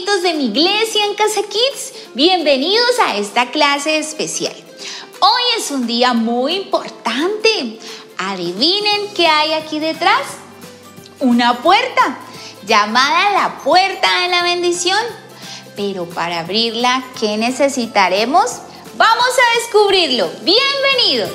amiguitos de mi iglesia en Casa Kids, bienvenidos a esta clase especial. Hoy es un día muy importante. Adivinen qué hay aquí detrás. Una puerta, llamada la puerta de la bendición. Pero para abrirla, ¿qué necesitaremos? Vamos a descubrirlo. Bienvenidos.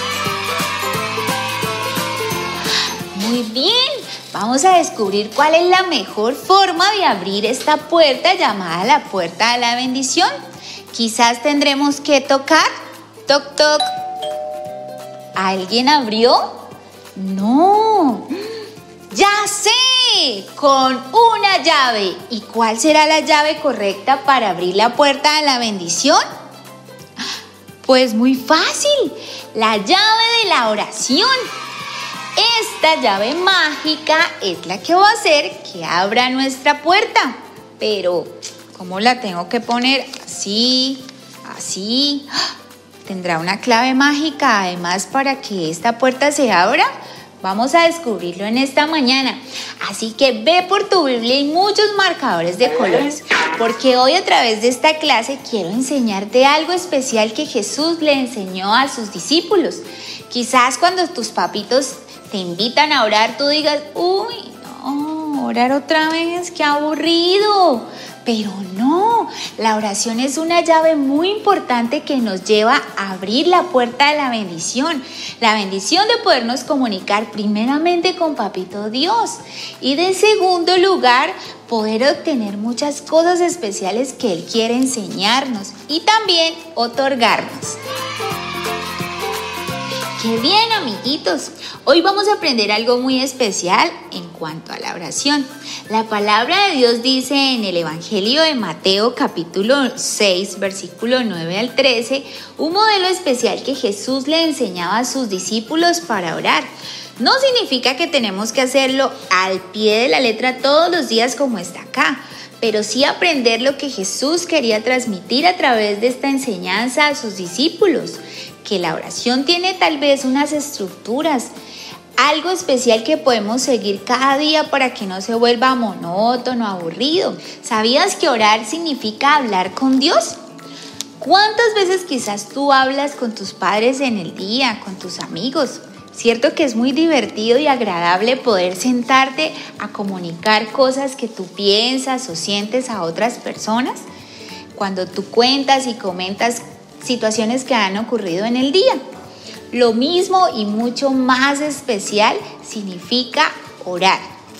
Muy bien. Vamos a descubrir cuál es la mejor forma de abrir esta puerta llamada la puerta de la bendición. Quizás tendremos que tocar. Toc, toc. ¿Alguien abrió? No. ¡Ya sé! Con una llave. ¿Y cuál será la llave correcta para abrir la puerta de la bendición? Pues muy fácil. La llave de la oración. Esta llave mágica es la que va a hacer que abra nuestra puerta. Pero, ¿cómo la tengo que poner? Así, así. ¿Tendrá una clave mágica además para que esta puerta se abra? Vamos a descubrirlo en esta mañana. Así que ve por tu Biblia y muchos marcadores de colores. Porque hoy a través de esta clase quiero enseñarte algo especial que Jesús le enseñó a sus discípulos. Quizás cuando tus papitos te invitan a orar, tú digas, uy, no, orar otra vez, qué aburrido. Pero no, la oración es una llave muy importante que nos lleva a abrir la puerta de la bendición de podernos comunicar primeramente con Papito Dios y de segundo lugar, poder obtener muchas cosas especiales que Él quiere enseñarnos y también otorgarnos. ¡Qué bien, amiguitos! Hoy vamos a aprender algo muy especial en cuanto a la oración. La palabra de Dios dice en el Evangelio de Mateo capítulo 6, versículo 9 al 13, un modelo especial que Jesús le enseñaba a sus discípulos para orar. No significa que tenemos que hacerlo al pie de la letra todos los días como está acá, pero sí aprender lo que Jesús quería transmitir a través de esta enseñanza a sus discípulos. Que la oración tiene tal vez unas estructuras, algo especial que podemos seguir cada día para que no se vuelva monótono, aburrido. ¿Sabías que orar significa hablar con Dios? ¿Cuántas veces quizás tú hablas con tus padres en el día, con tus amigos? ¿Cierto que es muy divertido y agradable poder sentarte a comunicar cosas que tú piensas o sientes a otras personas? Cuando tú cuentas y comentas situaciones que han ocurrido en el día. Lo mismo y mucho más especial significa orar.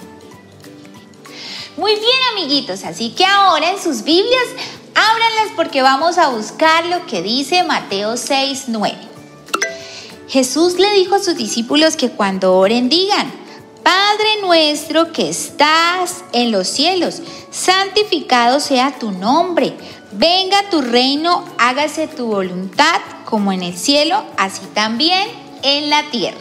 Muy bien, amiguitos, así que ahora en sus Biblias, ábranlas porque vamos a buscar lo que dice Mateo 6, 9. Jesús le dijo a sus discípulos que cuando oren digan: Padre nuestro que estás en los cielos, santificado sea tu nombre. Venga tu reino, hágase tu voluntad, como en el cielo, así también en la tierra.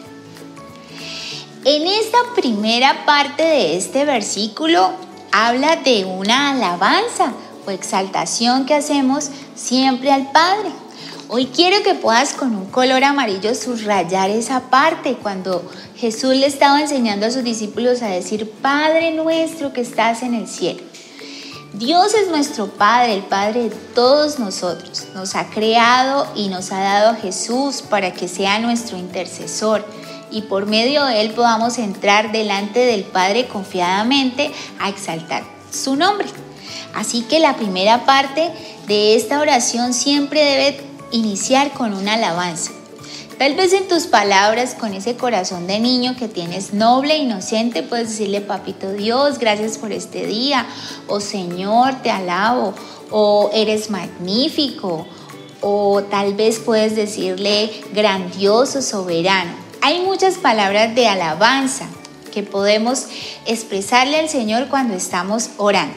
En esta primera parte de este versículo habla de una alabanza o exaltación que hacemos siempre al Padre. Hoy quiero que puedas con un color amarillo subrayar esa parte cuando Jesús le estaba enseñando a sus discípulos a decir: Padre nuestro que estás en el cielo. Dios es nuestro Padre, el Padre de todos nosotros. Nos ha creado y nos ha dado a Jesús para que sea nuestro intercesor y por medio de Él podamos entrar delante del Padre confiadamente a exaltar su nombre. Así que la primera parte de esta oración siempre debe iniciar con una alabanza. Tal vez en tus palabras, con ese corazón de niño que tienes noble e inocente, puedes decirle: Papito Dios, gracias por este día, o Señor, te alabo, o eres magnífico, o tal vez puedes decirle grandioso, soberano. Hay muchas palabras de alabanza que podemos expresarle al Señor cuando estamos orando.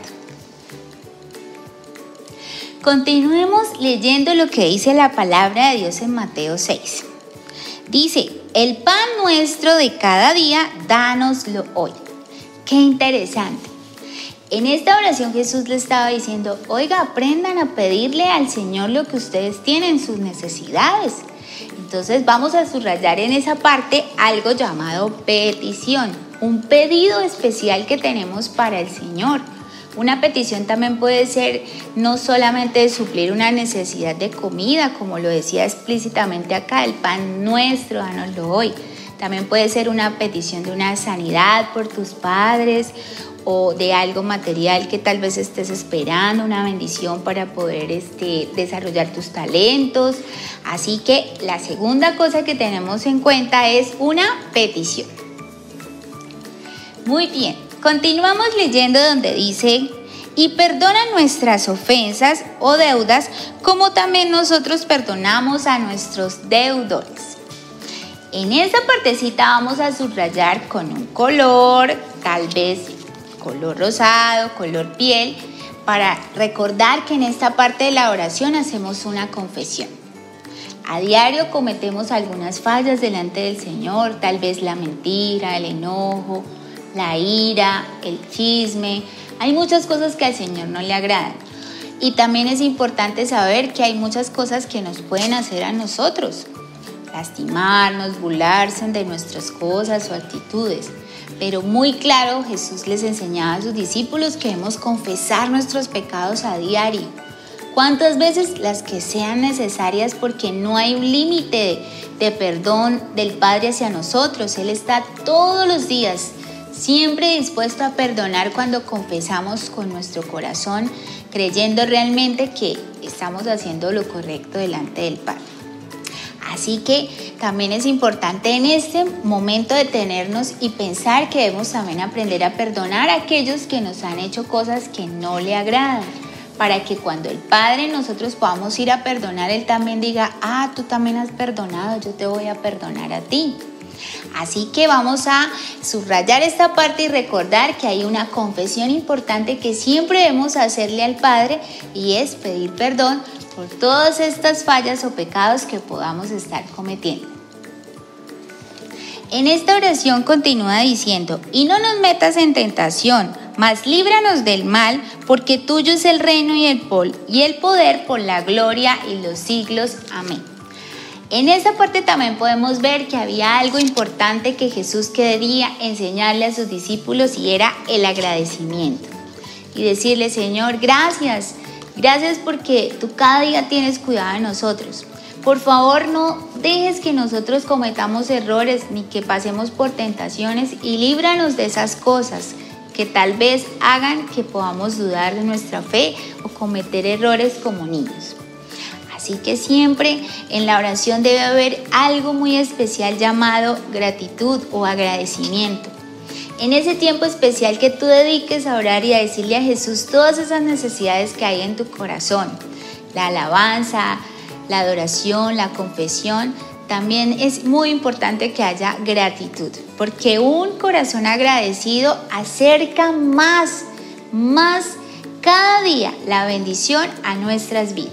Continuemos leyendo lo que dice la palabra de Dios en Mateo 6. Dice: el pan nuestro de cada día, dánoslo hoy. ¡Qué interesante! En esta oración Jesús le estaba diciendo: oiga, aprendan a pedirle al Señor lo que ustedes tienen, sus necesidades. Entonces vamos a subrayar en esa parte algo llamado petición, un pedido especial que tenemos para el Señor. Una petición también puede ser no solamente de suplir una necesidad de comida, como lo decía explícitamente acá, el pan nuestro, dánoslo hoy. También puede ser una petición de una sanidad por tus padres o de algo material que tal vez estés esperando, una bendición para poder desarrollar tus talentos. Así que la segunda cosa que tenemos en cuenta es una petición. Muy bien, continuamos leyendo donde dice: y perdona nuestras ofensas o deudas, como también nosotros perdonamos a nuestros deudores. En esta partecita vamos a subrayar con un color, tal vez color rosado, color piel, para recordar que en esta parte de la oración hacemos una confesión. A diario cometemos algunas fallas delante del Señor, tal vez la mentira, el enojo, la ira, el chisme. Hay muchas cosas que al Señor no le agradan. Y también es importante saber que hay muchas cosas que nos pueden hacer a nosotros. Lastimarnos, burlarse de nuestras cosas o actitudes. Pero muy claro, Jesús les enseñaba a sus discípulos que debemos confesar nuestros pecados a diario. ¿Cuántas veces? Las que sean necesarias, porque no hay un límite de perdón del Padre hacia nosotros. Él está todos los días siempre dispuesto a perdonar cuando confesamos con nuestro corazón, creyendo realmente que estamos haciendo lo correcto delante del Padre. Así que también es importante en este momento detenernos y pensar que debemos también aprender a perdonar a aquellos que nos han hecho cosas que no le agradan, para que cuando el Padre nosotros podamos ir a perdonar, Él también diga: tú también has perdonado, yo te voy a perdonar a ti. Así que vamos a subrayar esta parte y recordar que hay una confesión importante que siempre debemos hacerle al Padre, y es pedir perdón por todas estas fallas o pecados que podamos estar cometiendo. En esta oración continúa diciendo: y no nos metas en tentación, mas líbranos del mal, porque tuyo es el reino y el poder por la gloria y los siglos. Amén. En esta parte también podemos ver que había algo importante que Jesús quería enseñarle a sus discípulos, y era el agradecimiento. Y decirle: Señor, gracias porque tú cada día tienes cuidado de nosotros. Por favor, no dejes que nosotros cometamos errores ni que pasemos por tentaciones, y líbranos de esas cosas que tal vez hagan que podamos dudar de nuestra fe o cometer errores como niños. Así que siempre en la oración debe haber algo muy especial llamado gratitud o agradecimiento. En ese tiempo especial que tú dediques a orar y a decirle a Jesús todas esas necesidades que hay en tu corazón, la alabanza, la adoración, la confesión, también es muy importante que haya gratitud, porque un corazón agradecido acerca más cada día la bendición a nuestras vidas.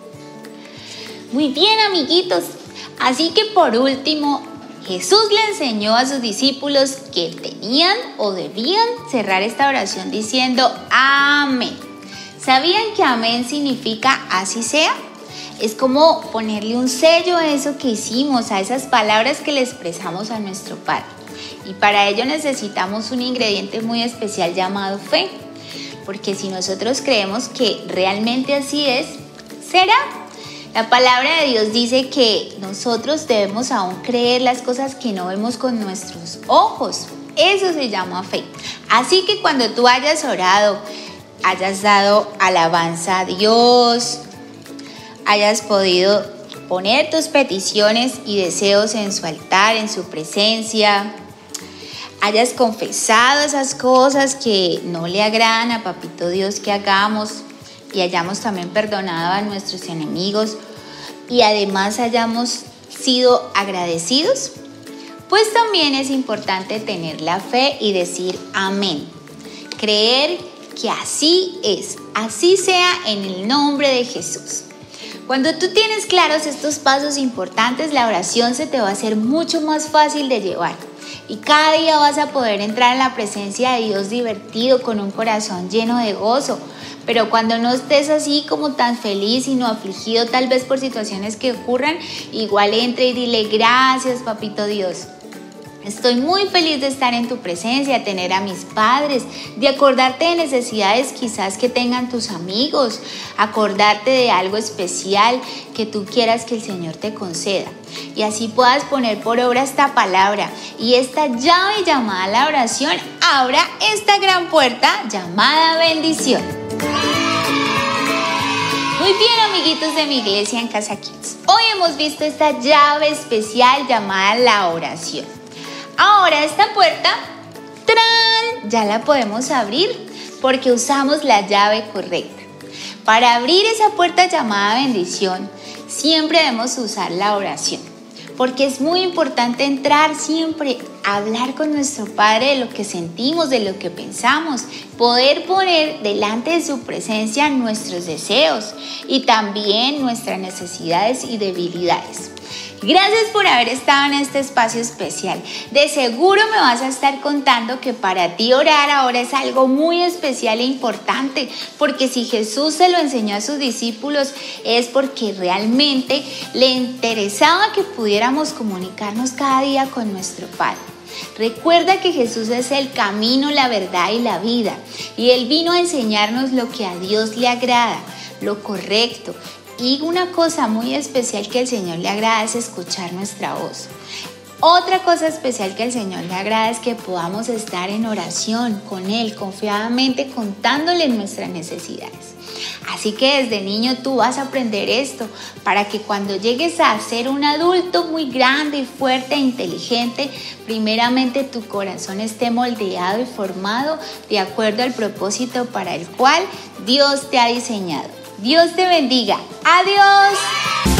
Muy bien, amiguitos, así que por último, Jesús le enseñó a sus discípulos que tenían o debían cerrar esta oración diciendo amén. ¿Sabían que amén significa así sea? Es como ponerle un sello a eso que hicimos, a esas palabras que le expresamos a nuestro Padre. Y para ello necesitamos un ingrediente muy especial llamado fe, porque si nosotros creemos que realmente así es, será. La palabra de Dios dice que nosotros debemos aún creer las cosas que no vemos con nuestros ojos. Eso se llama fe. Así que cuando tú hayas orado, hayas dado alabanza a Dios, hayas podido poner tus peticiones y deseos en su altar, en su presencia, hayas confesado esas cosas que no le agradan a Papito Dios que hagamos, y hayamos también perdonado a nuestros enemigos, y además hayamos sido agradecidos, pues también es importante tener la fe y decir amén. Creer que así es, así sea en el nombre de Jesús. Cuando tú tienes claros estos pasos importantes, la oración se te va a hacer mucho más fácil de llevar. Y cada día vas a poder entrar en la presencia de Dios divertido, con un corazón lleno de gozo. Pero cuando no estés así como tan feliz, sino afligido tal vez por situaciones que ocurran, igual entra y dile gracias, Papito Dios. Estoy muy feliz de estar en tu presencia, tener a mis padres, de acordarte de necesidades quizás que tengan tus amigos, acordarte de algo especial que tú quieras que el Señor te conceda. Y así puedas poner por obra esta palabra y esta llave llamada la oración abra esta gran puerta llamada bendición. Muy bien, amiguitos de mi iglesia en Casa Kids. Hoy hemos visto esta llave especial llamada la oración. Ahora esta puerta, ¡tarán!, ya la podemos abrir porque usamos la llave correcta. Para abrir esa puerta llamada bendición, siempre debemos usar la oración, porque es muy importante entrar siempre a hablar con nuestro Padre de lo que sentimos, de lo que pensamos, poder poner delante de su presencia nuestros deseos y también nuestras necesidades y debilidades. Gracias por haber estado en este espacio especial. De seguro me vas a estar contando que para ti orar ahora es algo muy especial e importante, porque si Jesús se lo enseñó a sus discípulos es porque realmente le interesaba que pudiéramos comunicarnos cada día con nuestro Padre. Recuerda que Jesús es el camino, la verdad y la vida, y Él vino a enseñarnos lo que a Dios le agrada, lo correcto. Y una cosa muy especial que al Señor le agrada es escuchar nuestra voz. Otra cosa especial que al Señor le agrada es que podamos estar en oración con Él, confiadamente contándole nuestras necesidades. Así que desde niño tú vas a aprender esto para que cuando llegues a ser un adulto muy grande, fuerte e inteligente, primeramente tu corazón esté moldeado y formado de acuerdo al propósito para el cual Dios te ha diseñado. Dios te bendiga. Adiós.